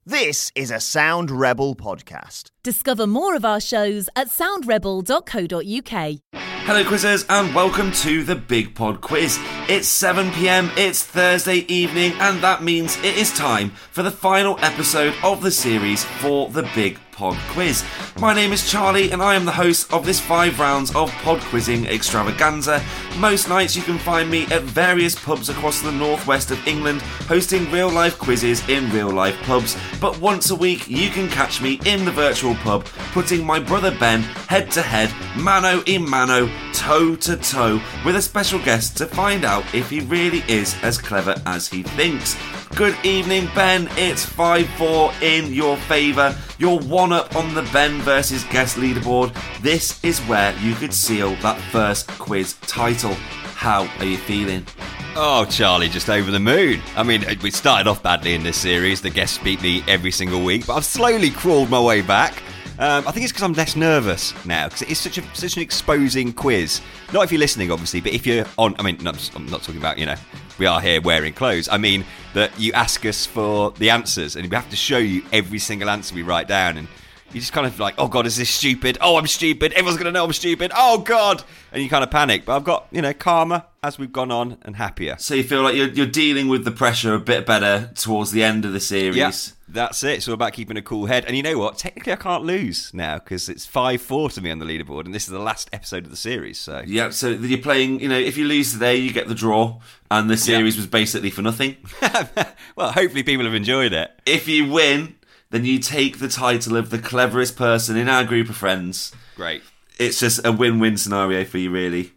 This is a Sound Rebel podcast. Discover more of our shows at soundrebel.co.uk. Hello quizzers and welcome to the Big Pod Quiz. It's 7 p.m, it's Thursday evening, and that means it is time for the final episode of the series for the Big Pod Quiz. My name is Charlie and I am the host of this 5 rounds of pod quizzing extravaganza. Most nights you can find me at various pubs across the northwest of England hosting real life quizzes in real life pubs, but once a week you can catch me in the virtual pub putting my brother Ben head to head, mano a mano, toe to toe with a special guest to find out if he really is as clever as he thinks. Good evening, Ben. It's 5-4 in your favour. You're 1 up on the Ben versus guest leaderboard. This is where you could seal that first quiz title. How are you feeling? Oh, Charlie, just over the moon. I mean, we started off badly in this series. The guests beat me every single week, but I've slowly crawled my way back. I think it's because I'm less nervous now, because it is such an exposing quiz. Not if you're listening, obviously, but if you're on... I mean, no, I'm not talking about, we are here wearing clothes. I mean that you ask us for the answers, and we have to show you every single answer we write down, and you just kind of like, oh God, is this stupid? Oh, I'm stupid. Everyone's going to know I'm stupid. Oh God. And you kind of panic. But I've got, calmer as we've gone on and happier. So you feel like you're dealing with the pressure a bit better towards the end of the series. Yeah, that's it. It's all about keeping a cool head. And you know what? Technically, I can't lose now because it's 5-4 to me on the leaderboard. And this is the last episode of the series. So yeah, so you're playing, if you lose today, you get the draw. And the series was basically for nothing. Well, hopefully people have enjoyed it. If you win, then you take the title of the cleverest person in our group of friends. Great. It's just a win-win scenario for you, really.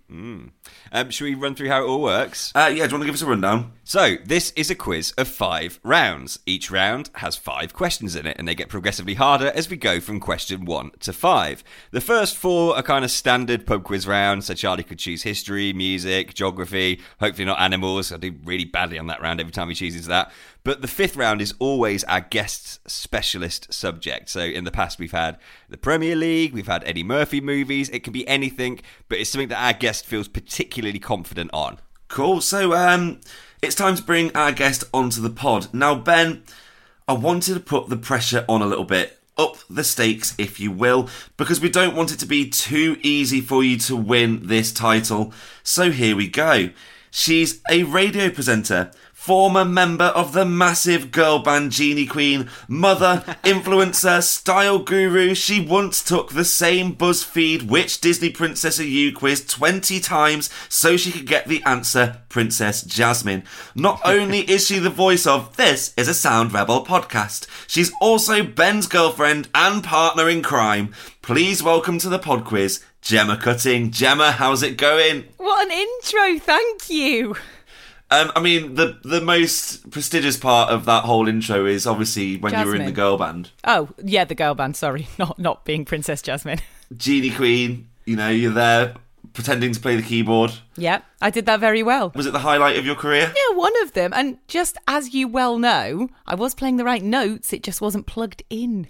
Should we run through how it all works? Yeah, do you want to give us a rundown? So, this is a quiz of 5 rounds. Each round has 5 questions in it, and they get progressively harder as we go from question 1 to 5. The first 4 are kind of standard pub quiz rounds, so Charlie could choose history, music, geography, hopefully not animals. I do really badly on that round every time he chooses that. But the 5th round is always our guest's specialist subject. So in the past, we've had the Premier League, we've had Eddie Murphy movies. It can be anything, but it's something that our guest feels particularly confident on. Cool. So it's time to bring our guest onto the pod. Now, Ben, I wanted to put the pressure on a little bit. Up the stakes, if you will, because we don't want it to be too easy for you to win this title. So here we go. She's a radio presenter, former member of the massive girl band Genie Queen, mother, influencer, style guru. She once took the same BuzzFeed Which Disney Princess Are You quiz 20 times so she could get the answer Princess Jasmine. Not only is she the voice of This Is a Sound Rebel podcast, she's also Ben's girlfriend and partner in crime. Please welcome to the pod quiz, Gemma Cutting. Gemma, how's it going? What an intro, thank you. I mean, the most prestigious part of that whole intro is obviously when you were in the girl band. Oh, yeah, the girl band, sorry. Not being Princess Jasmine. Genie Queen, you're there pretending to play the keyboard. Yeah, I did that very well. Was it the highlight of your career? Yeah, one of them. And just as you well know, I was playing the right notes, it just wasn't plugged in.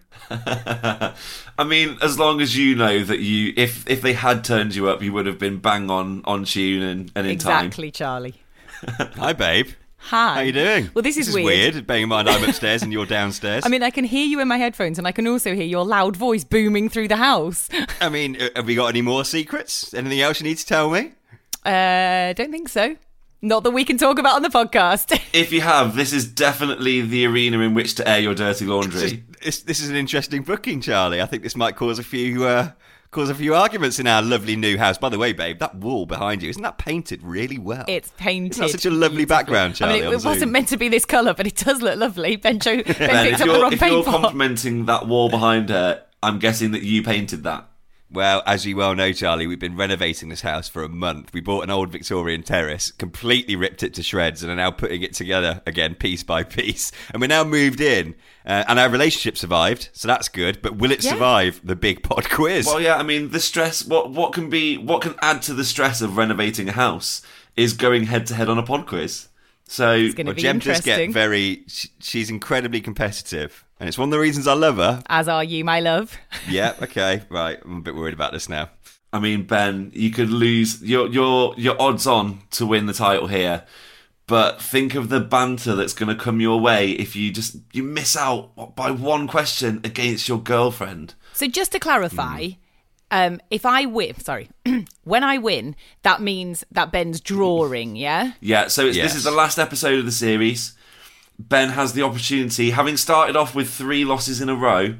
I mean, as long as you know that if they had turned you up, you would have been bang on tune and in time. Exactly, Charlie. Hi, babe. Hi. How you doing? Well, this is weird. Bearing in mind I'm upstairs and you're downstairs. I mean, I can hear you in my headphones and I can also hear your loud voice booming through the house. I mean, have we got any more secrets? Anything else you need to tell me? Don't think so. Not that we can talk about on the podcast. If you have, this is definitely the arena in which to air your dirty laundry. This is an interesting booking, Charlie. I think this might cause a few arguments in our lovely new house. By the way, babe, that wall behind you, isn't that painted really well? It's painted. Isn't that such a lovely background, Charlie? I mean, it wasn't meant to be this colour, but it does look lovely. Ben picked up the wrong paint pot. If you're complimenting that wall behind her, I'm guessing that you painted that. Well, as you well know, Charlie, we've been renovating this house for a month. We bought an old Victorian terrace, completely ripped it to shreds, and are now putting it together again, piece by piece. And we're now moved in, and our relationship survived, so that's good. But will it survive the Big Pod quiz? Well, yeah, I mean, the stress, what can add to the stress of renovating a house is going head to head on a pod quiz. So it's going to be Jem interesting. does get she's incredibly competitive. And it's one of the reasons I love her. As are you, my love. Yeah, okay, right. I'm a bit worried about this now. I mean, Ben, you could lose. Your odds on to win the title here But think of the banter that's going to come your way if you miss out by one question against your girlfriend. So just to clarify, if I win, when I win, that means that Ben's drawing, yeah? Yeah, so this is the last episode of the series. Ben has the opportunity, having started off with 3 losses in a row,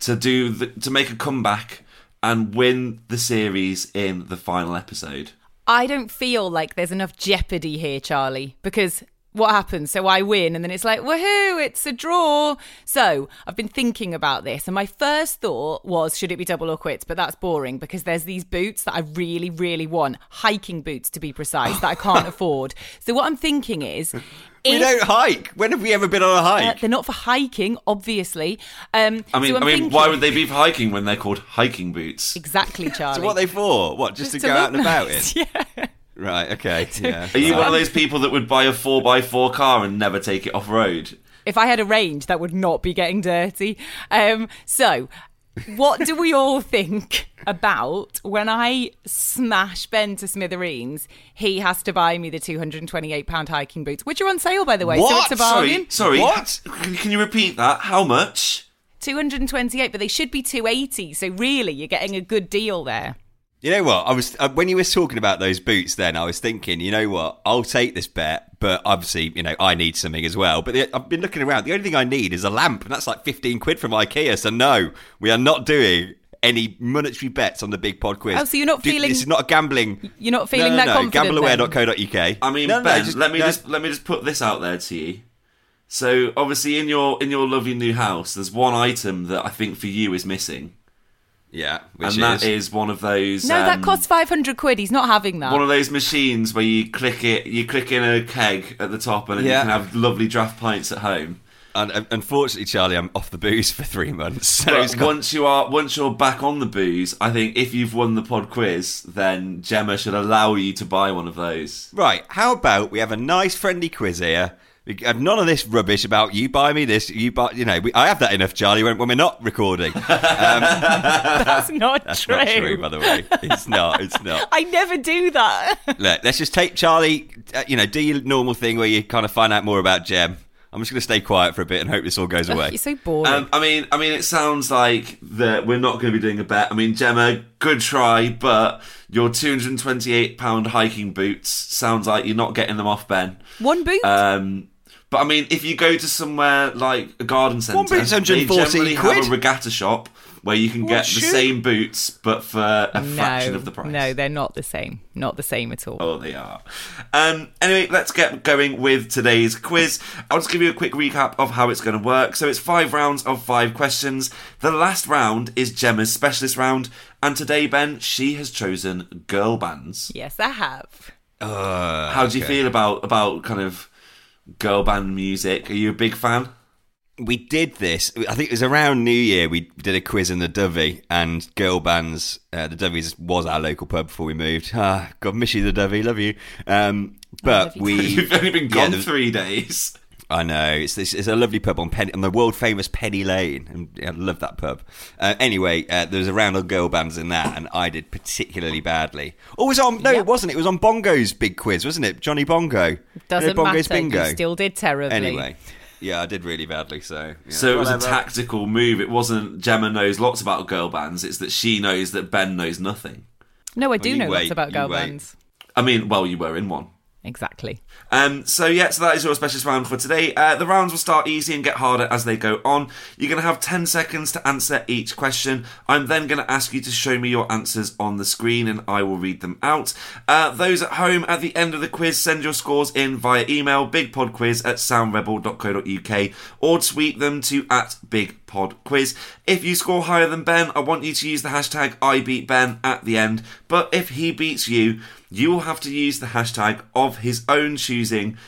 to make a comeback and win the series in the final episode. I don't feel like there's enough jeopardy here, Charlie, because what happens? So I win, and then it's like, woohoo, it's a draw. So I've been thinking about this, and my first thought was, should it be double or quits? But that's boring, because there's these boots that I really, really want, hiking boots to be precise, that I can't afford. So what I'm thinking is... We don't hike. When have we ever been on a hike? They're not for hiking, obviously. Thinking, why would they be for hiking when they're called hiking boots? Exactly, Charlie. So what are they for? What, just to go out and about in? Yeah. Right, okay. Yeah. Are you one of those people that would buy a 4x4 car and never take it off-road? If I had a range, that would not be getting dirty. So, what do we all think about when I smash Ben to smithereens, he has to buy me the £228 hiking boots, which are on sale, by the way. What? So it's a bargain. Sorry. What? Can you repeat that? How much? 228, but they should be 280. So really, you're getting a good deal there. You know what? I was when you were talking about those boots then, I was thinking, you know what? I'll take this bet, but obviously, I need something as well. But I've been looking around. The only thing I need is a lamp, and that's like 15 quid from IKEA. So no, we are not doing any monetary bets on the Big Pod Quiz. Oh, so you're not feeling... This is not a gambling... You're not feeling that confident, Gambleaware.co.uk. I mean, Ben, let me just put this out there to you. So, obviously, in your lovely new house, there's one item that I think for you is missing. Yeah, that is one of those... No, that costs 500 quid. He's not having that. One of those machines where you click in a keg at the top and then you can have lovely draft pints at home. And unfortunately, Charlie, I'm off the booze for 3 months. So but once you're back on the booze, I think if you've won the pod quiz, then Gemma should allow you to buy one of those. Right, how about we have a nice friendly quiz here? We have none of this rubbish about you buy me this, you buy. I have that enough, Charlie, when we're not recording. That's not true. Not true, by the way. It's not. I never do that. Look, let's just take Charlie. Do your normal thing where you kind of find out more about Gem. I'm just going to stay quiet for a bit and hope this all goes away. You're so boring. I mean, it sounds like that we're not going to be doing a bet. I mean, Gemma, good try, but your £228 hiking boots sounds like you're not getting them off Ben. One boot. But I mean, if you go to somewhere like a garden centre, one boot's 140 they generally quid. have a regatta shop where you can get the same boots, but for a fraction of the price. No, they're not the same. Not the same at all. Oh, they are. Anyway, let's get going with today's quiz. I'll just give you a quick recap of how it's going to work. So it's 5 rounds of 5 questions. The last round is Gemma's specialist round. And today, Ben, she has chosen girl bands. Yes, I have. How do you feel about kind of girl band music? Are you a big fan? We did this, I think it was around New Year, we did a quiz in the Dovey, and girl bands, the Dovey's was our local pub before we moved. God, miss you, the Dovey, love you. But You've only been gone 3 days. I know, it's a lovely pub on the world-famous Penny Lane, and I love that pub. Anyway, there was a round of girl bands in that, and I did particularly badly. Oh, it was on, no, it wasn't, it was on Bongo's big quiz, wasn't it? Johnny Bongo. Doesn't Bongo's matter, Bingo. You still did terribly. Anyway. Yeah, I did really badly, so... Yeah. So it was a tactical move. It wasn't Gemma knows lots about girl bands, it's that she knows that Ben knows nothing. No, I do know lots about girl bands. I mean, well, you were in one. Exactly. So that is your specialist round for today. The rounds will start easy and get harder as they go on. You're going to have 10 seconds to answer each question. I'm then going to ask you to show me your answers on the screen and I will read them out. Those at home, at the end of the quiz, send your scores in via email, bigpodquiz@soundrebel.co.uk, or tweet them to @bigpodquiz. If you score higher than Ben, I want you to use the hashtag #IBeatBen at the end. But if he beats you, you will have to use the hashtag of his own choosing,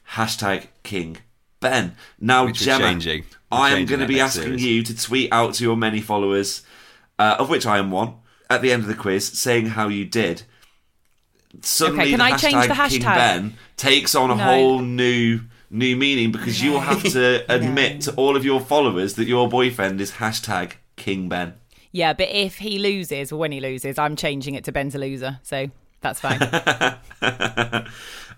#KingBen. Now, Gemma, I am going to be asking you to tweet out to your many followers, of which I am one, at the end of the quiz, saying how you did. Suddenly, can I change the hashtag? KingBen takes on a whole new meaning, because you will have to admit to all of your followers that your boyfriend is #KingBen. Yeah, but if he loses, or when he loses, I'm changing it to Ben's a loser, so... That's fine.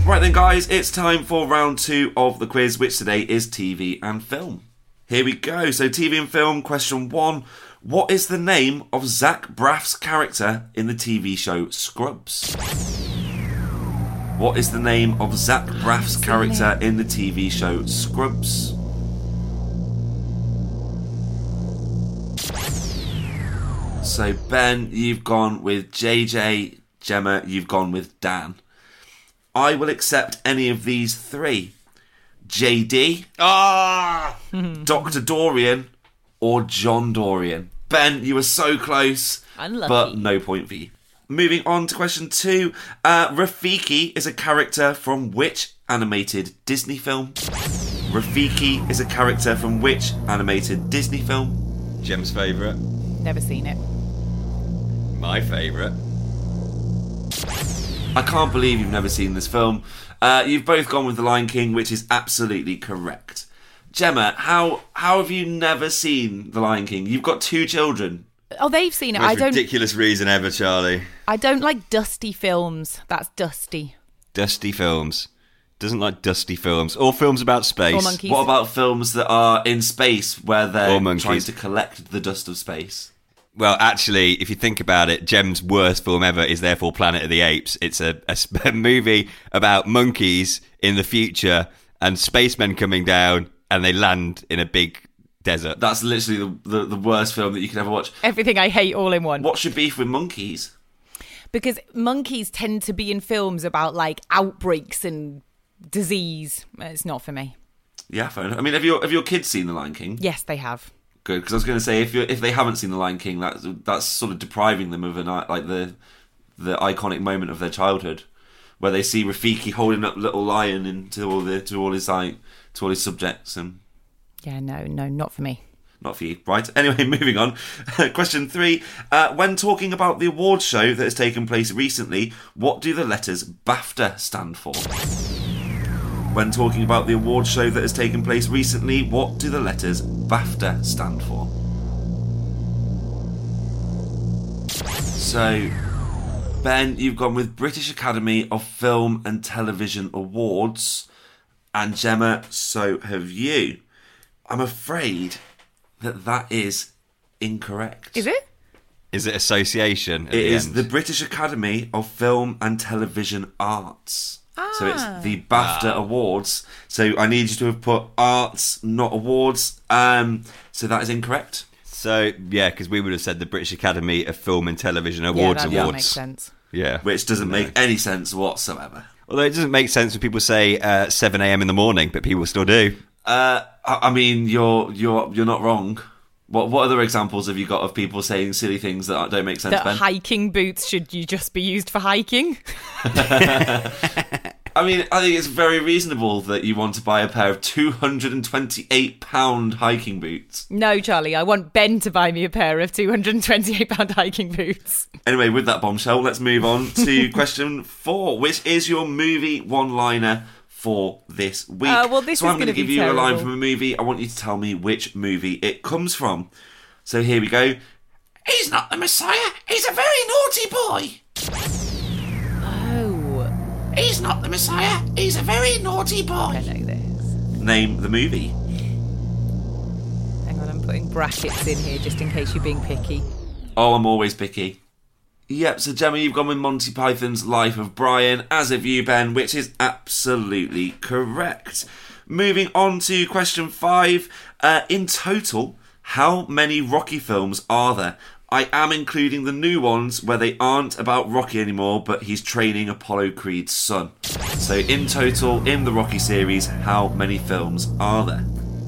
Right then, guys, it's time for round 2 of the quiz, which today is TV and film. Here we go. So, TV and film, question 1. What is the name of Zach Braff's character in the TV show Scrubs? What is the name of Zach Braff's character in the TV show Scrubs? So, Ben, you've gone with JJ. Gemma, you've gone with Dan. I will accept any of these 3. JD, Dr. Dorian, or John Dorian. Ben, you were so close, Unlucky. but no point for you. Moving on to question 2. Rafiki is a character from which animated Disney film? Rafiki is a character from which animated Disney film? Gem's favourite. Never seen it. My favourite. I can't believe you've never seen this film. You've both gone with The Lion King, which is absolutely correct. Gemma, how have you never seen The Lion King? You've got 2 children. Oh, they've seen it. Most ridiculous reason ever, Charlie. I don't like dusty films. That's dusty. Dusty films. Doesn't like dusty films. Or films about space. Or monkeys. What about films that are in space where they're Or monkeys. trying to collect the dust of space? Well, actually, if you think about it, Gem's worst film ever is therefore Planet of the Apes. It's a movie about monkeys in the future and spacemen coming down and they land in a big desert. That's literally the worst film that you could ever watch. Everything I hate all in one. What's your beef with monkeys? Because monkeys tend to be in films about like outbreaks and disease. It's not for me. Yeah, fair enough. I mean, have your kids seen The Lion King? Yes, they have. Good, because I was going to say if they haven't seen The Lion King, that's sort of depriving them of the iconic moment of their childhood, where they see Rafiki holding up little lion into all his subjects, and Yeah, no, not for me. not for you. Right. Anyway, moving on. Question 3. When talking about the awards show that has taken place recently, what do the letters BAFTA stand for? When talking about the awards show that has taken place recently, what do the letters BAFTA stand for? So, Ben, you've gone with British Academy of Film and Television Awards, and Gemma, so have you. I'm afraid that is incorrect. Is it? Is it association at It the is end? the British Academy of Film and Television Arts. So it's the BAFTA Awards. So I need you to have put arts, not awards. So that is incorrect. So, yeah, because we would have said the British Academy of Film and Television Awards. That makes sense. Yeah. Which doesn't make any sense whatsoever. Although it doesn't make sense when people say 7 a.m. in the morning, but people still do. I mean, you're not wrong. What other examples have you got of people saying silly things that don't make sense, That Ben? hiking boots should you just be used for hiking? I mean, I think it's very reasonable that you want to buy a pair of £228 hiking boots. No, Charlie, I want Ben to buy me a pair of £228 hiking boots. Anyway, with that bombshell, let's move on to question 4, which is your movie one-liner for this week. Well, this so is I'm going to gonna give be you a line terrible. from a movie. I want you to tell me which movie it comes from. So here we go. He's not the Messiah. He's a very naughty boy. Oh, He's not the Messiah. He's a very naughty boy. I know this. Name the movie. Hang on, I'm putting brackets in here just in case you're being picky. Oh, I'm always picky. Yep, so Gemma, you've gone with Monty Python's Life of Brian, as have you, Ben, which is absolutely correct. Moving on to question 5. In total, how many Rocky films are there? I am including the new ones where they aren't about Rocky anymore, but he's training Apollo Creed's son. So in total, in the Rocky series, how many films are there?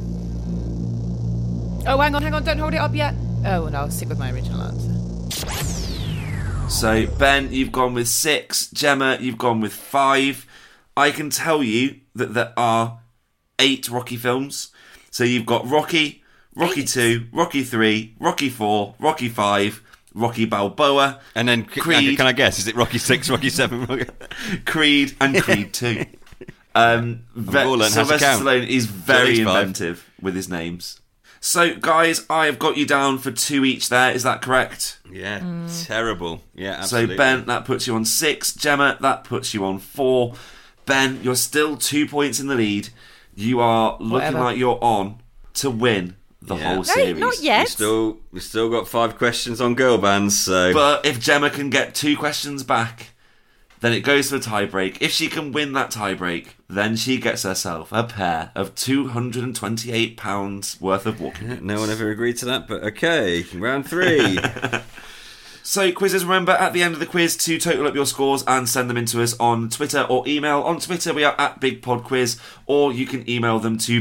Oh, hang on, don't hold it up yet. Oh, no, I'll stick with my original answer. So, Ben, you've gone with 6. Gemma, you've gone with 5. I can tell you that there are 8 Rocky films. So you've got Rocky, Rocky 2, Rocky 3, Rocky 4, Rocky 5, Rocky Balboa, And then, Creed. can I guess? Is it Rocky 6, Rocky 7? Creed, and Creed 2. all learned how to Sylvester count. Stallone is very At least 5. inventive with his names. So, guys, I have got you down for 2 each there. Is that correct? Yeah, terrible. Yeah, absolutely. So, Ben, that puts you on 6. Gemma, that puts you on 4. Ben, you're still 2 points in the lead. You are looking Whatever. like you're on to win the Yeah. whole No, series. not yet. We still got 5 questions on girl bands, so... But if Gemma can get 2 questions back, then it goes to a tie-break. If she can win that tie-break, then she gets herself a pair of £228 worth of walking. No one ever agreed to that, but okay. Round 3. So, quizzes, remember at the end of the quiz to total up your scores and send them in to us on Twitter or email. On Twitter, we are at BigPodQuiz, or you can email them to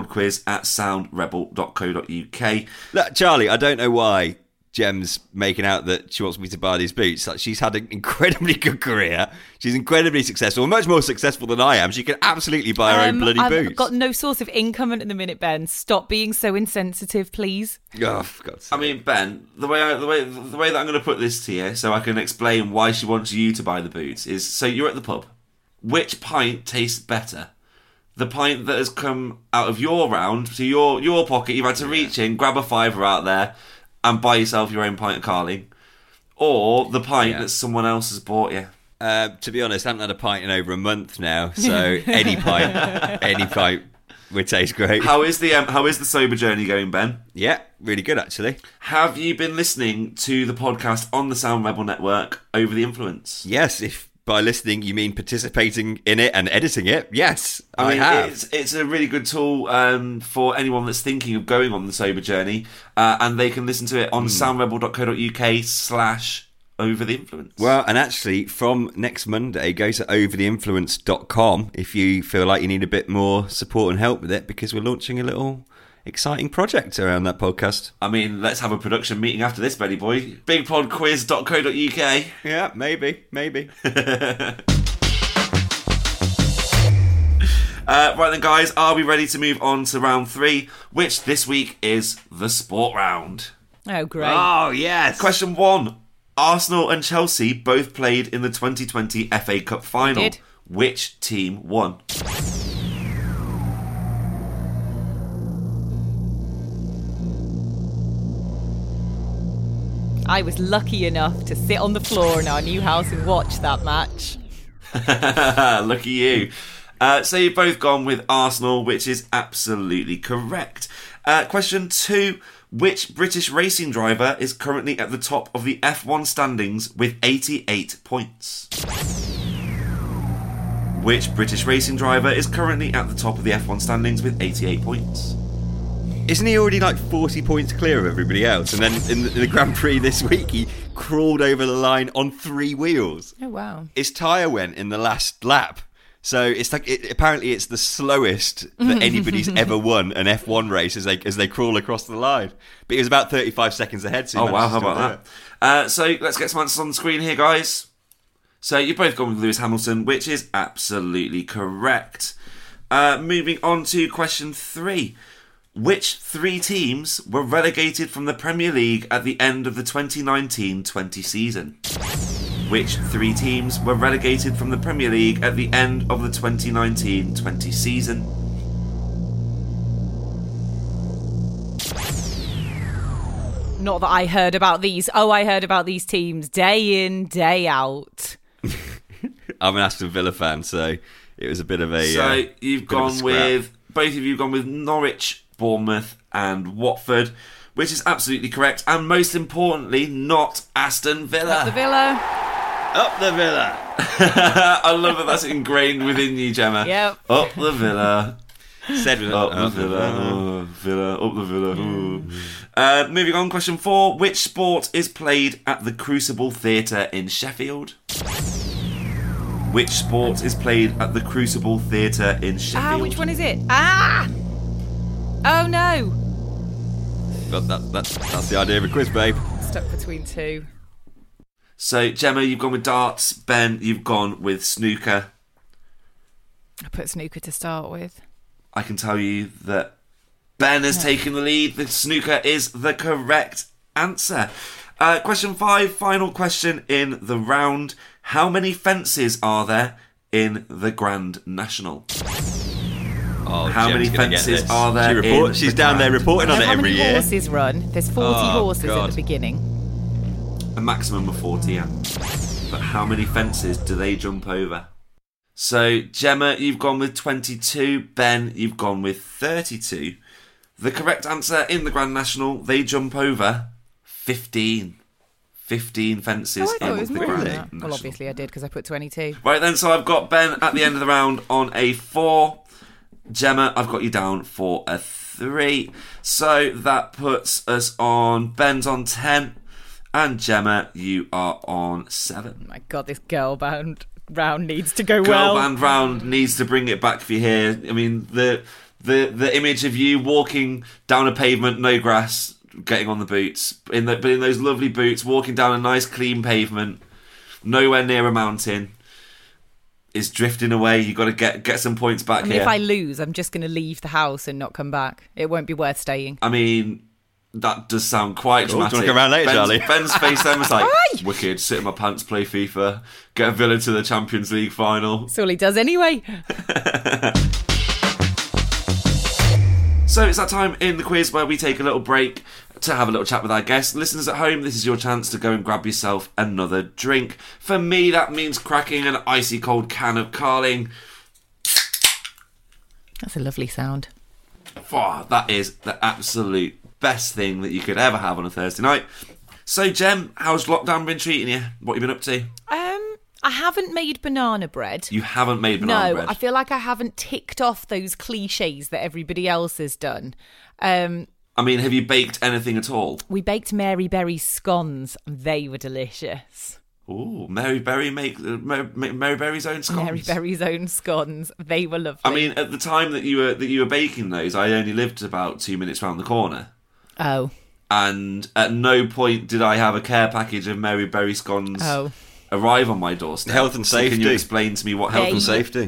bigpodquiz@soundrebel.co.uk. Look, Charlie, I don't know why Gem's making out that she wants me to buy these boots. Like, she's had an incredibly good career. She's incredibly successful, much more successful than I am. She can absolutely buy her own bloody I've boots. got no source of income at the minute, Ben. Stop being so insensitive, please. Oh, for God's I sake. mean, Ben, the way that I'm going to put this to you, so I can explain why she wants you to buy the boots, is so you're at the pub. Which pint tastes better? The pint that has come out of your round, so your pocket, you've had to reach in, grab a fiver out there, and buy yourself your own pint of Carling, or the pint that someone else has bought you. To be honest, I haven't had a pint in over a month now, so any pint would taste great. How is the sober journey going, Ben? Yeah, really good actually. Have you been listening to the podcast on the Sound Rebel Network, Over the Influence? Yes, if by listening you mean participating in it and editing it, yes, I mean, have. it's a really good tool for anyone that's thinking of going on the sober journey, and they can listen to it on soundrebel.co.uk/Over the Influence. Well, and actually, from next Monday, go to overtheinfluence.com if you feel like you need a bit more support and help with it, because we're launching a little exciting project around that podcast. I mean, let's have a production meeting after this, Betty boy. Bigpodquiz.co.uk. Yeah, maybe. Right then, guys, are we ready to move on to round 3, which this week is the sport round? Oh, great. Oh, yes. Question 1. Arsenal and Chelsea both played in the 2020 FA Cup final. Did. Which team won? I was lucky enough to sit on the floor in our new house and watch that match. Lucky you. So you've both gone with Arsenal, which is absolutely correct. Question 2. Which British racing driver is currently at the top of the F1 standings with 88 points? Which British racing driver is currently at the top of the F1 standings with 88 points? Isn't he already like 40 points clear of everybody else? And then in the Grand Prix this week, he crawled over the line on 3 wheels. Oh, wow. His tyre went in the last lap. So it's like apparently it's the slowest that anybody's ever won an F1 race as they crawl across the line. But he was about 35 seconds ahead. So Oh wow, how about that? So let's get some answers on the screen here, guys. So you've both gone with Lewis Hamilton, which is absolutely correct. Moving on to question 3. Which 3 teams were relegated from the Premier League at the end of the 2019-20 season? Which 3 teams were relegated from the Premier League at the end of the 2019-20 season? Not that I heard about these. Oh, I heard about these teams day in, day out. I'm an Aston Villa fan, so it was a bit of a. So you've bit of a gone scrap. with, both of you have gone with Norwich, Bournemouth and Watford, which is absolutely correct. And most importantly, not Aston Villa. Up the Villa. Up the Villa. I love that that's ingrained within you, Gemma. Yep. Up the Villa. Said with Up the Villa. Oh, Villa. Up the Villa. Ooh. Moving on, question 4. Which sport is played at the Crucible Theatre in Sheffield? Which sport is played at the Crucible Theatre in Sheffield? Which one is it? Oh, no. But that's the idea of a quiz, babe. Stuck between 2. So, Gemma, you've gone with darts. Ben, you've gone with snooker. I put snooker to start with. I can tell you that Ben has taken the lead. The snooker is the correct answer. Question 5, final question in the round. How many fences are there in the Grand National? Oh, How Gem's many gonna get fences this. are there in She's the down there Grand reporting on it How every many year. horses run? There's 40 horses God. at the beginning. A maximum of 40, yeah. But how many fences do they jump over? So, Gemma, you've gone with 22. Ben, you've gone with 32. The correct answer in the Grand National, they jump over 15. 15 fences I thought it was in the more than Grand that. National. Well, obviously I did because I put 22. Right then, so I've got Ben at the end of the round on a 4. Gemma, I've got you down for a 3. So that puts us on, Ben's on 10. And Gemma, you are on 7. Oh my God, this girl band round needs to go Girl well. band round needs to bring it back for you here. I mean, the image of you walking down a pavement, no grass, getting on the boots, but in those lovely boots, walking down a nice clean pavement, nowhere near a mountain, is drifting away. You got to get some points back here. If I lose, I'm just going to leave the house and not come back. It won't be worth staying. I mean, that does sound quite Cool. Do you dramatic. want to come around later, Charlie? Ben's face then was like, wicked, sit in my pants, play FIFA, get a Villa to the Champions League final. That's all he does anyway. So it's that time in the quiz where we take a little break to have a little chat with our guests. Listeners at home, this is your chance to go and grab yourself another drink. For me, that means cracking an icy cold can of Carling. That's a lovely sound. Oh, that is the absolute best thing that you could ever have on a Thursday night. So, Gem, how's lockdown been treating you? What have you been up to? I haven't made banana bread. You haven't made banana bread? I feel like I haven't ticked off those cliches that everybody else has done. I mean, have you baked anything at all? We baked Mary Berry scones. They were delicious. Ooh, Mary Berry Mary Berry's own scones. Mary Berry's own scones. They were lovely. I mean, at the time that you were baking those, I only lived about 2 minutes round the corner. Oh. And at no point did I have a care package of Mary Berry scones arrive on my doorstep. Health and safety. So can you explain to me what health and safety?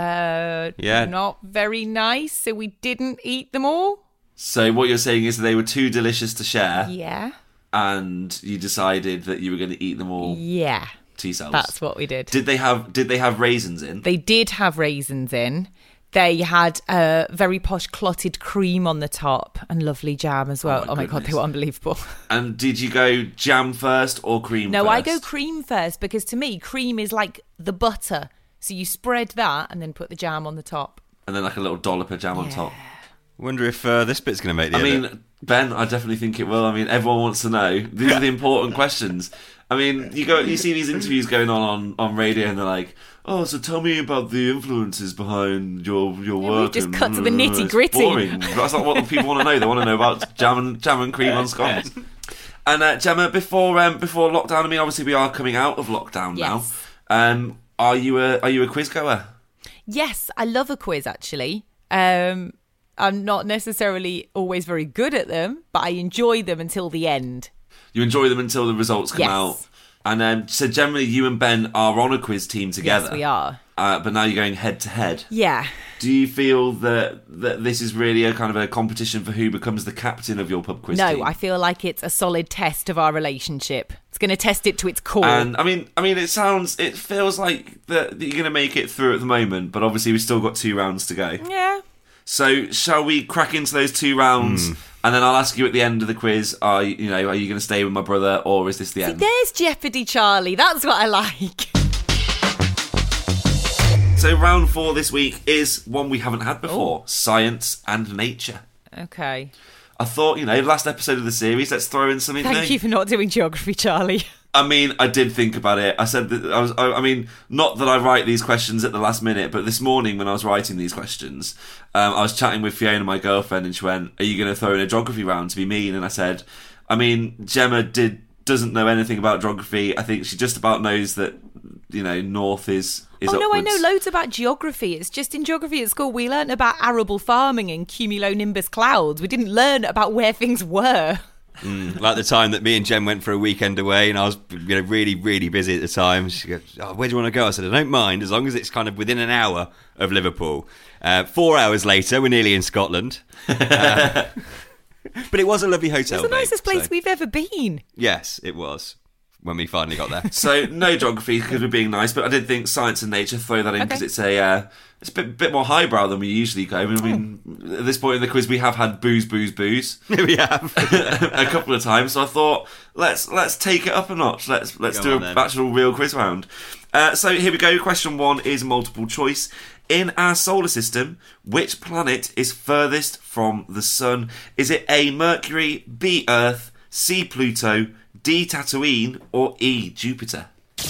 Were not very nice, so we didn't eat them all. So what you're saying is that they were too delicious to share, Yeah. and you decided that you were going to eat them all Yeah. to yourselves. That's what we did. Did they have raisins in? They did have raisins in. They had very posh clotted cream on the top and lovely jam as well. Oh my God, they were unbelievable. And did you go jam first or cream No, first? I go cream first because to me, cream is like the butter. So you spread that and then put the jam on the top. And then like a little dollop of jam on top. Wonder if this bit's going to make the edit. mean, Ben, I definitely think it will. I mean, everyone wants to know. These are the important questions. I mean, you see these interviews going on radio, and they're like, "Oh, so tell me about the influences behind your work." We just and, cut to the nitty it's gritty. boring. That's not what people want to know. They want to know about jam and cream on scones. And Gemma, before lockdown, I mean, obviously we are coming out of lockdown Yes. now. Are you a quiz goer? Yes, I love a quiz actually. I'm not necessarily always very good at them, but I enjoy them until the end. You enjoy them until the results come Yes. out. And so generally you and Ben are on a quiz team together. Yes, we are. But now you're going head to head. Yeah. Do you feel that this is really a kind of a competition for who becomes the captain of your pub quiz team? No, I feel like it's a solid test of our relationship. It's going to test it to its core. And I mean, it feels like that you're going to make it through at the moment, but obviously we've still got 2 rounds to go. Yeah. So shall we crack into those 2 rounds? And then I'll ask you at the end of the quiz, are you going to stay with my brother, or is this the end? There's Jeopardy, Charlie. That's what I like. So round 4 this week is one we haven't had before: science and nature. Okay. I thought, last episode of the series, let's throw in something new. Thank you for not doing geography, Charlie. I mean, I did think about it. I said that I mean, not that I write these questions at the last minute, but this morning when I was writing these questions, I was chatting with Fiona, my girlfriend, and she went, "Are you going to throw in a geography round to be mean?" And I said, I mean, Gemma doesn't know anything about geography. I think she just about knows that, north is Oh, no, I upwards. know loads about geography. It's just in geography at school, we learnt about arable farming and cumulonimbus clouds. We didn't learn about where things were. Like the time that me and Jen went for a weekend away, and I was really, really busy at the time. She goes, "Oh, where do you want to go?" I said, "I don't mind, as long as it's kind of within an hour of Liverpool." 4 hours later, we're nearly in Scotland. But it was a lovely hotel. It's the nicest place so- we've ever been. Yes, it was. when we finally got there. So no geography because we're being nice, but I did think science and nature, throw that in because Okay. it's a bit more highbrow than we usually go. I mean, at this point in the quiz, we have had booze. We have. A couple of times, so I thought let's take it up a notch. Let's Go do on a then. actual real quiz round. So here we go. Question 1 is multiple choice. In our solar system, which planet is furthest from the sun? Is it A, Mercury, B, Earth, C, Pluto, D, Tatooine, or E, Jupiter?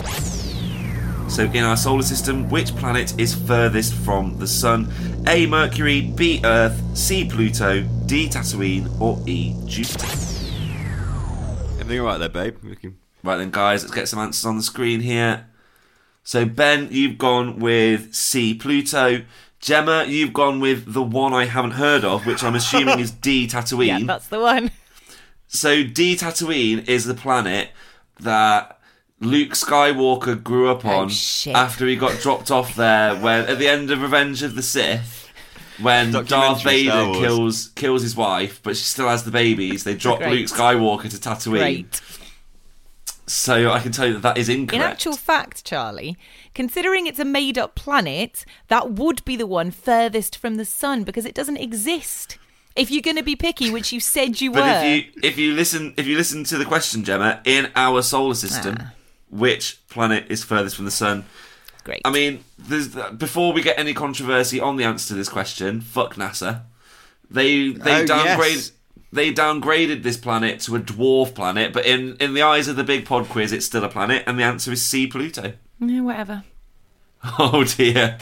So in our solar system, which planet is furthest from the sun? A, Mercury, B, Earth, C, Pluto, D, Tatooine, or E, Jupiter? Everything all right there, babe? Right then, guys, let's get some answers on the screen here. So, Ben, you've gone with C, Pluto. Gemma, you've gone with the one I haven't heard of, which I'm assuming is D, Tatooine. Yeah, that's the one. So, D, Tatooine is the planet that Luke Skywalker grew up on shit. after he got dropped off there when at the end of Revenge of the Sith. When Darth Documentary Star Vader Wars. kills his wife, but she still has the babies, they drop Great. Luke Skywalker to Tatooine. Great. So I can tell you that is In incorrect. actual fact, Charlie, considering it's a made-up planet, that would be the one furthest from the sun because it doesn't exist. If you're going to be picky, which you said you were. But if you listen to the question, Gemma, in our solar system, which planet is furthest from the sun? Great. I mean, before we get any controversy on the answer to this question, fuck NASA. They downgraded this planet to a dwarf planet, but in the eyes of the Big Pod Quiz, it's still a planet, and the answer is C, Pluto. Yeah, whatever. Oh dear.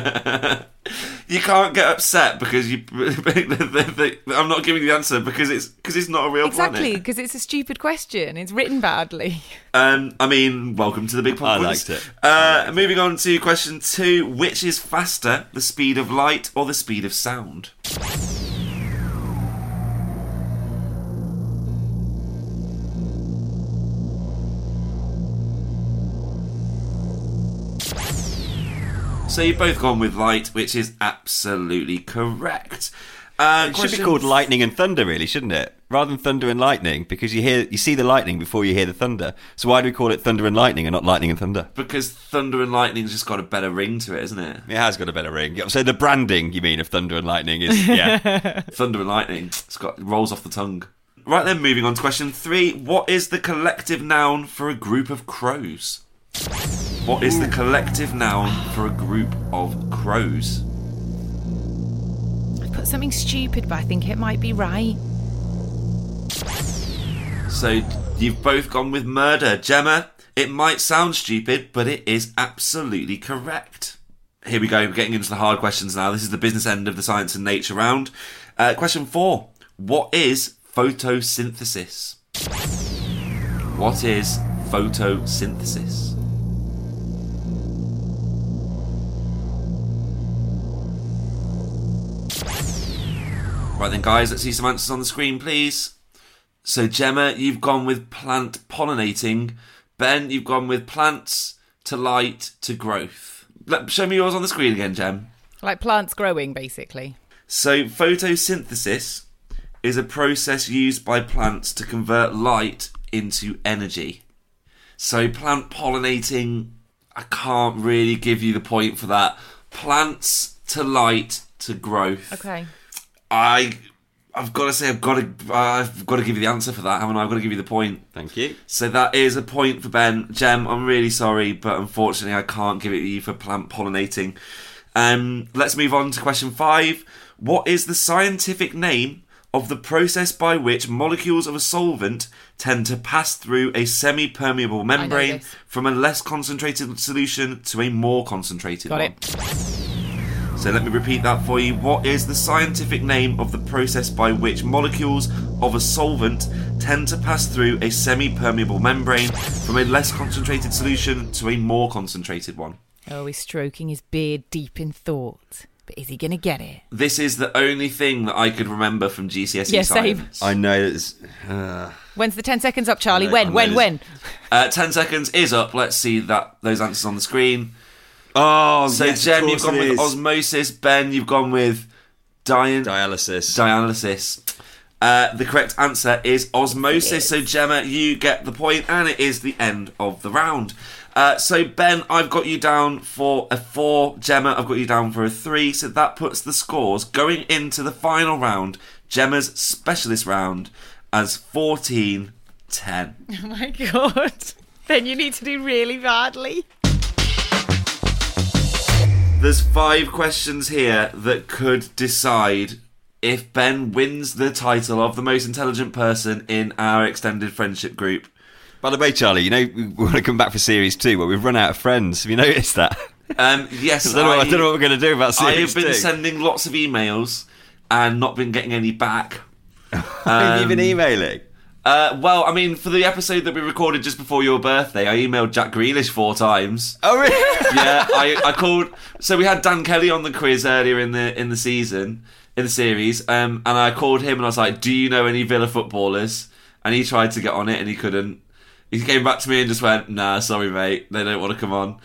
You can't get upset because I'm not giving you the answer because it's not a real Exactly, planet. because it's a stupid question. It's written badly. I mean, welcome to the Big Pod I Quiz. liked it. Moving on to question 2. Which is faster, the speed of light or the speed of sound? So you've both gone with light, which is absolutely correct. It should be called lightning and thunder, really, shouldn't it? Rather than thunder and lightning, because you see the lightning before you hear the thunder. So why do we call it thunder and lightning and not lightning and thunder? Because thunder and lightning's just got a better ring to it, isn't it? It has got a better ring. So the branding, you mean, of thunder and lightning is, yeah. Thunder and lightning. It rolls off the tongue. Right then, moving on to question 3. What is the collective noun for a group of crows? What is the collective noun for a group of crows? I put something stupid, but I think it might be right. So you've both gone with murder. Gemma, it might sound stupid, but it is absolutely correct. Here we go, we're getting into the hard questions now. This is the business end of the science and nature round. Question 4. What is photosynthesis? What is photosynthesis? Right then, guys, let's see some answers on the screen, please. So, Gemma, you've gone with plant pollinating. Ben, you've gone with plants to light to growth. Show me yours on the screen again, Gem. Like plants growing, basically. So, photosynthesis is a process used by plants to convert light into energy. So, plant pollinating, I can't really give you the point for that. Plants to light to growth. Okay. I've got to say, I've got to give you the answer for that, haven't I? I've got to give you the point. Thank you. So that is a point for Ben. Gem, I'm really sorry, but unfortunately I can't give it to you for plant pollinating. Let's move on to question 5. What is the scientific name of the process by which molecules of a solvent tend to pass through a semi-permeable membrane this. from a less concentrated solution to a more concentrated Got one? it. So let me repeat that for you. What is the scientific name of the process by which molecules of a solvent tend to pass through a semi-permeable membrane from a less concentrated solution to a more concentrated one? Oh, he's stroking his beard deep in thought. But is he going to get it? This is the only thing that I could remember from GCSE Yeah, same. science. I know it's... When's the 10 seconds up, Charlie? I know When? 10 seconds is up. Let's see those answers on the screen. Oh, So yes, Jem, of you've course gone it with is. osmosis. Ben, you've gone with dialysis. Dialysis. Dialysis. The correct answer is osmosis. So Gemma, you get the point, and it is the end of the round. So Ben, I've got you down for a 4. Gemma, I've got you down for a 3. So that puts the scores going into the final round, Gemma's specialist round, as 14-10. Oh my God. Then you need to do really badly. There's 5 questions here that could decide if Ben wins the title of the most intelligent person in our extended friendship group. By the way, Charlie, you know, we want to come back for Series 2, but we've run out of friends. Have you noticed that? Yes. I don't know what we're going to do about Series 2. I have been sending lots of emails and not been getting any back. Have you been emailing? Well, I mean, for the episode that we recorded just before your birthday, I emailed Jack Grealish 4 times. Oh, really? Yeah, I called. So we had Dan Kelly on the quiz earlier in the season, in the series, and I called him and I was like, "Do you know any Villa footballers?" And he tried to get on it and he couldn't. He came back to me and just went, "Nah, sorry, mate, they don't want to come on."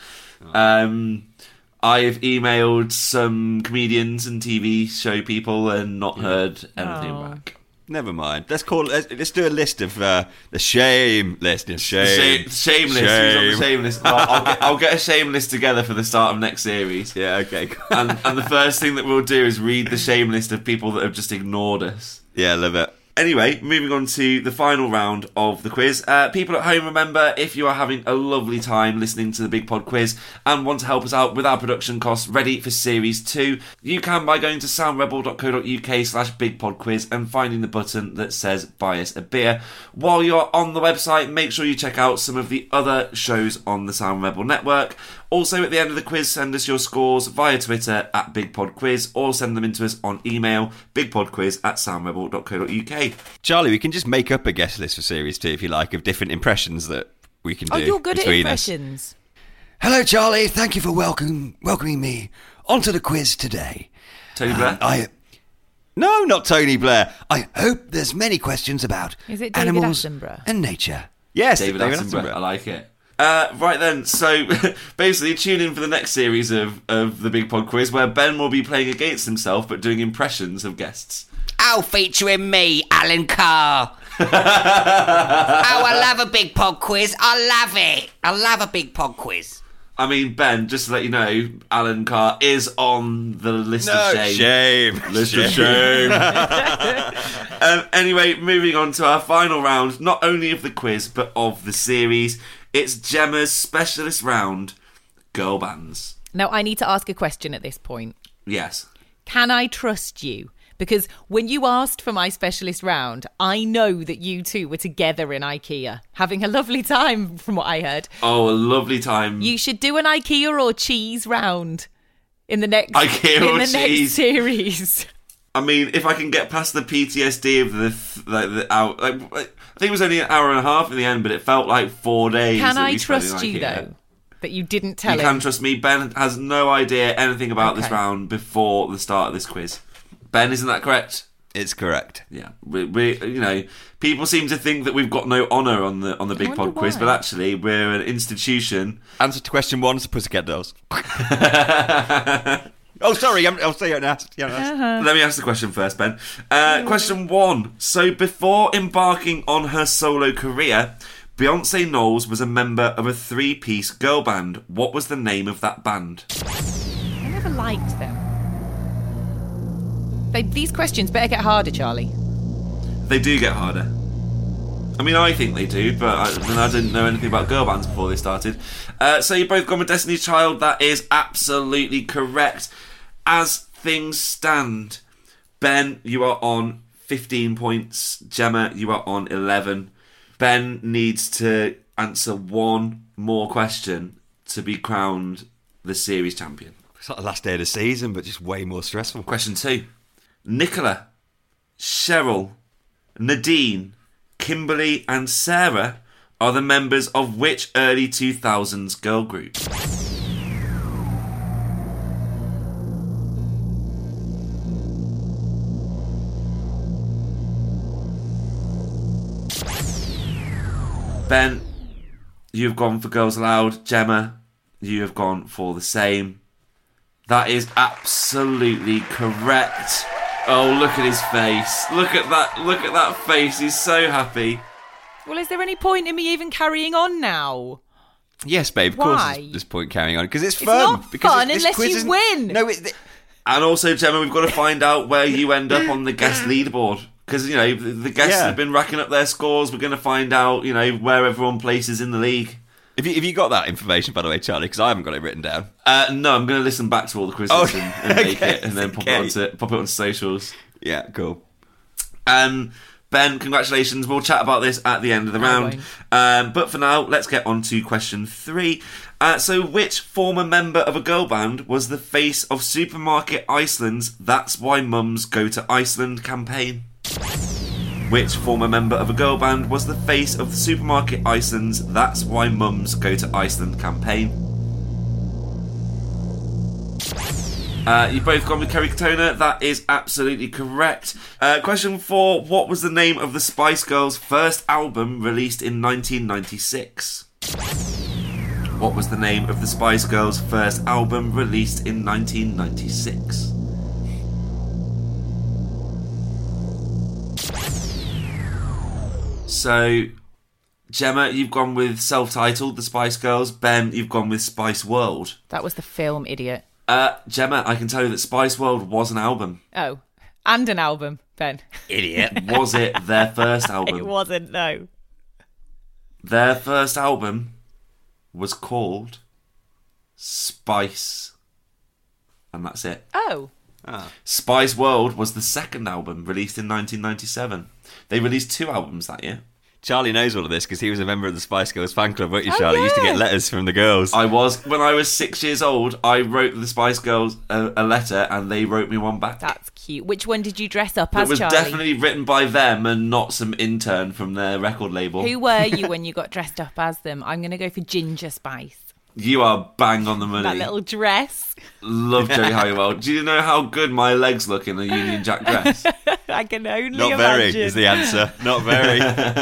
I've emailed some comedians and TV show people and not heard anything back. Never mind. Let's do a list of the shame list. Shame list. Who's on the shame list? Well, I'll get a shame list together for the start of next series. Yeah, okay. and the first thing that we'll do is read the shame list of people that have just ignored us. Yeah, love it. Anyway, moving on to the final round of the quiz. People at home, remember, if you are having a lovely time listening to the Big Pod Quiz and want to help us out with our production costs ready for Series 2, you can by going to soundrebel.co.uk/bigpodquiz and finding the button that says buy us a beer. While you're on the website, make sure you check out some of the other shows on the Sound Rebel network. Also, at the end of the quiz, send us your scores via Twitter at BigPodQuiz or send them in to us on email, bigpodquiz@soundrebel.co.uk. Charlie, we can just make up a guest list for Series 2, if you like, of different impressions that we can do. Oh, you're good at between impressions. Us. Hello, Charlie. Thank you for welcoming me onto the quiz today. Tony Blair? No, not Tony Blair. I hope there's many questions about Is it David animals Attenborough? and nature. Yes, David Attenborough. I like it. Right then, so basically tune in for the next series of the Big Pod Quiz where Ben will be playing against himself but doing impressions of guests. Oh, featuring me, Alan Carr. I love a Big Pod Quiz. I love it. I love a Big Pod Quiz. I mean, Ben, just to let you know, Alan Carr is on the list of shame. List of shame. Anyway, moving on to our final round, not only of the quiz, but of the series. It's Gemma's specialist round, girl bands. Now, I need to ask a question at this point. Yes. Can I trust you? Because when you asked for my specialist round, I know that you two were together in IKEA, having a lovely time, from what I heard. Oh, a lovely time. You should do an IKEA or cheese round in the next next series. I mean, if I can get past the PTSD of the hour, I think it was only an hour and a half in the end, but it felt like 4 days. Can I trust you though? That you didn't tell him? You can trust me. Ben has no idea anything about this round before the start of this quiz. Ben, isn't that correct? It's correct. Yeah, we people seem to think that we've got no honour on the Big Pod Quiz, but actually we're an institution. Answer to question 1 is the Pussycat Dolls. Oh, sorry. I'll say it now. Let me ask the question first, Ben. Question 1. So before embarking on her solo career, Beyonce Knowles was a member of a 3-piece girl band. What was the name of that band? I never liked them. These questions better get harder, Charlie. They do get harder. I mean, I think they do, but I didn't know anything about girl bands before they started. So you've both gone with Destiny's Child. That is absolutely correct. As things stand, Ben, you are on 15 points. Gemma, you are on 11. Ben needs to answer one more question to be crowned the series champion. It's like the last day of the season, but just way more stressful. Question 2. Nicola, Cheryl, Nadine, Kimberly and Sarah are the members of which early 2000s girl group? Ben, you've gone for Girls Aloud. Gemma, you have gone for the same. That is absolutely correct. Oh, look at his face. Look at that face. He's so happy. Well, is there any point in me even carrying on now? Yes, babe, of Why? course there's point carrying on. Because it's fun. not because fun this unless quiz you isn't- win. No, And also, Gemma, we've got to find out where you end up on the guest leaderboard. Because, you know, the guests Yeah. have been racking up their scores. We're going to find out, you know, where everyone places in the league. Have you got that information, by the way, Charlie? Because I haven't got it written down. No, I'm going to listen back to all the quizzes Oh, and make okay, it, and then pop okay. it on socials. Yeah, cool. Ben, congratulations. We'll chat about this at the end of the round. But for now, let's get on to question 3. So, which former member of a girl band was the face of Supermarket Iceland's That's Why Mums Go to Iceland campaign? Which former member of a girl band was the face of the Supermarket Iceland's That's Why Mums Go to Iceland campaign? You've both gone with Kerry Katona. That is absolutely correct. Question 4. What was the name of the Spice Girls' first album released in 1996? What was the name of the Spice Girls' first album released in 1996? So, Gemma, you've gone with self-titled, The Spice Girls. Ben, you've gone with Spice World. That was the film, idiot. Gemma, I can tell you that Spice World was an album. Oh, and an album, Ben. Idiot. Was it their first album? It wasn't, no. Their first album was called Spice. And that's it. Oh. Spice World was the second album, released in 1997. They released 2 albums that year. Charlie knows all of this because he was a member of the Spice Girls fan club, weren't you, Oh, Charlie? You used to yeah. get letters from the girls. When I was 6 years old, I wrote the Spice Girls a letter and they wrote me one back. That's cute. Which one did you dress up It as, was Charlie? definitely written by them and not some intern from their record label. Who were you when you got dressed up as them? I'm going to go for Ginger Spice. You are bang on the money. That little dress. Love Jodie Halliwell. Do you know how good my legs look in a Union Jack dress? I can only Not very imagine. is the answer. Not very.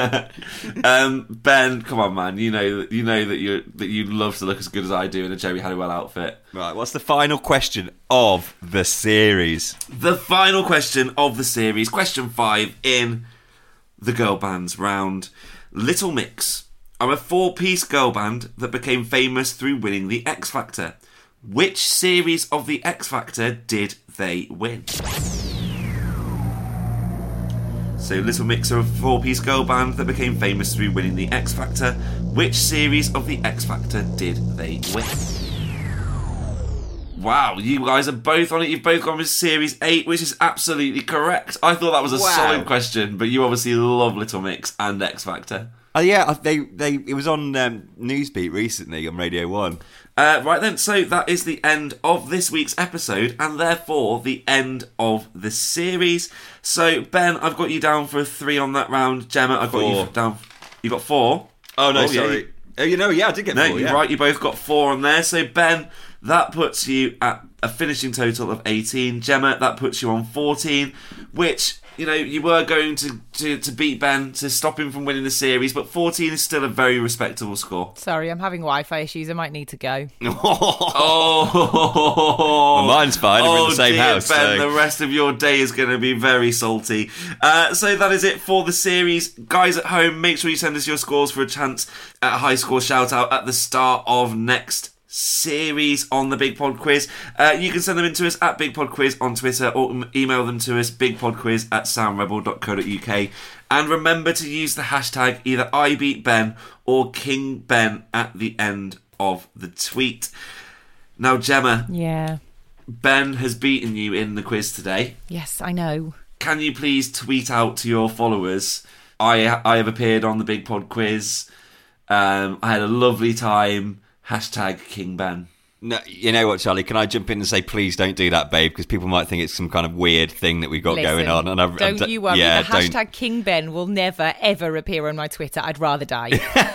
Ben, come on, man. You know that you love to look as good as I do in a Jodie Halliwell outfit. Right, what's the final question of the series? The final question of the series, question 5 in the girl bands round. Little Mix are a 4-piece girl band that became famous through winning the X Factor. Which series of the X Factor did they win? So Little Mix are a 4-piece girl band that became famous through winning the X Factor. Which series of the X Factor did they win? Wow, you guys are both on it. You've both gone with Series 8, which is absolutely correct. I thought that was a solid question, but you obviously love Little Mix and X Factor. Oh yeah, it was on Newsbeat recently on Radio 1. Right then, so that is the end of this week's episode, and therefore the end of the series. So Ben, I've got you down for a 3 on that round. Gemma, I've got 4. you down. You got 4. Oh no, yeah, sorry. Oh, I did get No, 4. you're Yeah. right. You both got 4 on there. So Ben, that puts you at a finishing total of 18. Gemma, that puts you on 14, which, you know, you were going to beat Ben to stop him from winning the series, but 14 is still a very respectable score. Sorry, I'm having Wi-Fi issues. I might need to go. Oh, Well, mine's fine. We're in the same dear house. Ben, So. the rest of your day is going to be very salty. So that is it for the series. Guys at home, make sure you send us your scores for a chance at a high score shout out at the start of next series on the Big Pod Quiz. You can send them in to us at Big Pod Quiz on Twitter, or email them to us bigpodquiz@soundrebel.co.uk. And remember to use the hashtag either IBeatBen or KingBen at the end of the tweet. Now, Gemma, Yeah. Ben has beaten you in the quiz today. Yes, I know. Can you please tweet out to your followers, I have appeared on the Big Pod Quiz. I had a lovely time. Hashtag King Ben. No, you know what, Charlie? Can I jump in and say, please don't do that, babe? Because people might think it's some kind of weird thing that we've got going on. And Don't you worry. Yeah, the hashtag King Ben will never, ever appear on my Twitter. I'd rather die.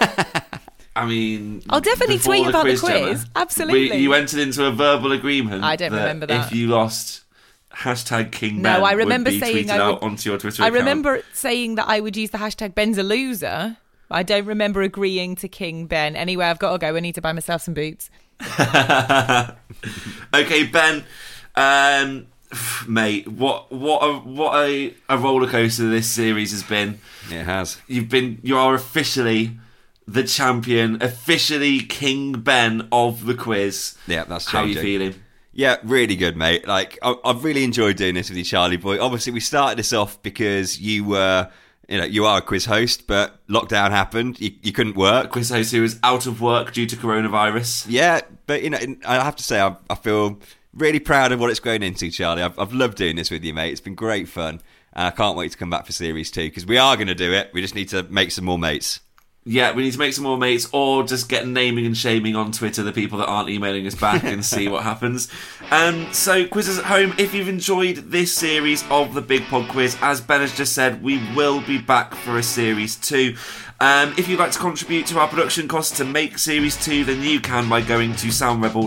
I mean, I'll definitely before tweet about the quiz. Gemma, Absolutely. you entered into a verbal agreement. I don't remember that. If you lost, hashtag King No, Ben I remember would be saying tweeted I out would- onto your Twitter I account. remember saying that I would use the hashtag Ben's a loser. I don't remember agreeing to King Ben. Anyway, I've got to go. I need to buy myself some boots. Okay, Ben. Mate, what a roller coaster this series has been. It has. You are officially the champion, officially King Ben of the quiz. Yeah, that's How are you changing. feeling? Yeah, really good, mate. Like, I've really enjoyed doing this with you, Charlie boy. Obviously, we started this off because you were, you are a quiz host, but lockdown happened. You couldn't work. Quiz host who was out of work due to coronavirus. Yeah, but I have to say, I feel really proud of what it's grown into, Charlie. I've loved doing this with you, mate. It's been great fun, and I can't wait to come back for Series 2 because we are going to do it. We just need to make some more mates. Yeah, we need to make some more mates or just get naming and shaming on Twitter the people that aren't emailing us back and see what happens. So, quizzers at home, if you've enjoyed this series of the Big Pod Quiz, as Ben has just said, we will be back for a Series 2. If you'd like to contribute to our production costs to make Series 2, then you can by going to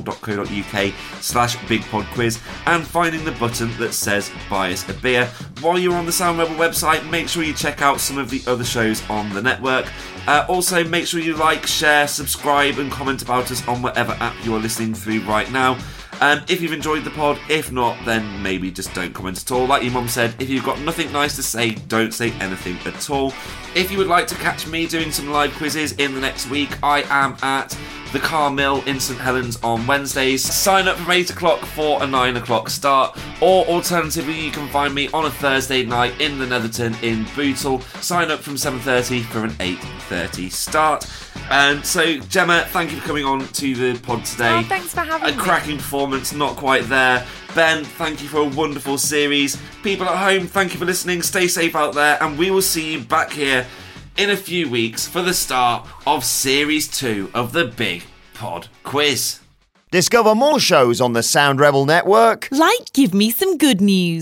soundrebel.co.uk/bigpodquiz and finding the button that says buy us a beer. While you're on the Sound Rebel website, make sure you check out some of the other shows on the network. Also, make sure you like, share, subscribe and comment about us on whatever app you're listening through right now. If you've enjoyed the pod, if not, then maybe just don't comment at all. Like your mum said, if you've got nothing nice to say, don't say anything at all. If you would like to catch me doing some live quizzes in the next week, I am at the Car Mill in St Helens on Wednesdays. Sign up from 8 o'clock for a 9 o'clock start, or alternatively you can find me on a Thursday night in the Netherton in Bootle. Sign up from 7:30 for an 8:30 start. And so, Gemma, thank you for coming on to the pod today. Oh, thanks for having me. A cracking performance, not quite there. Ben, thank you for a wonderful series. People at home, thank you for listening. Stay safe out there, and we will see you back here in a few weeks for the start of Series 2 of the Big Pod Quiz. Discover more shows on the Sound Rebel network. Like Give Me Some Good News.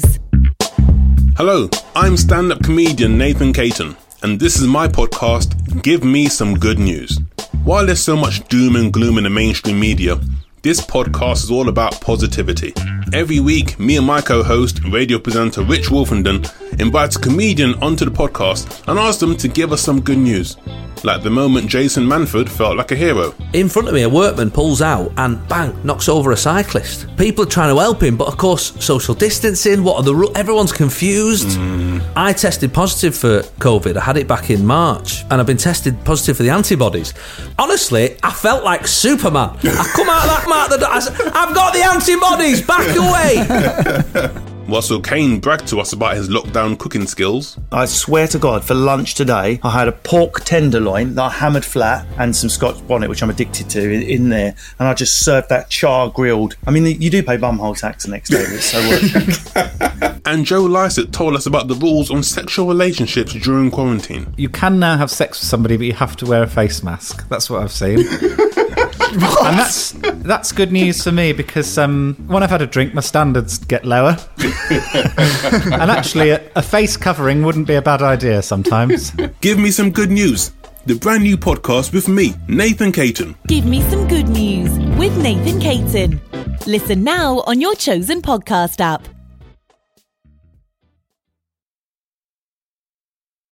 Hello, I'm stand-up comedian Nathan Caton, and this is my podcast, Give Me Some Good News. While there's so much doom and gloom in the mainstream media, this podcast is all about positivity. Every week, me and my co-host, radio presenter Rich Wolfenden, invites a comedian onto the podcast and asks them to give us some good news. Like the moment Jason Manford felt like a hero. In front of me, a workman pulls out and bang, knocks over a cyclist. People are trying to help him, but of course, social distancing, what are the rules? Everyone's confused. I tested positive for COVID. I had it back in March, and I've been tested positive for the antibodies. Honestly, I felt like Superman. I come out of that mark, I said, I've got the antibodies, back away. Russell Kane bragged to us about his lockdown cooking skills. I swear to God, for lunch today, I had a pork tenderloin that I hammered flat and some Scotch bonnet, which I'm addicted to, in there. And I just served that char grilled. I mean, you do pay bumhole tax the next day, but it's so worth it. And Joe Lycett told us about the rules on sexual relationships during quarantine. You can now have sex with somebody, but you have to wear a face mask. That's what I've seen. And that's good news for me because when I've had a drink, my standards get lower. And actually, a face covering wouldn't be a bad idea sometimes. Give Me Some Good News, the brand new podcast with me, Nathan Caton. Give Me Some Good News with Nathan Caton. Listen now on your chosen podcast app.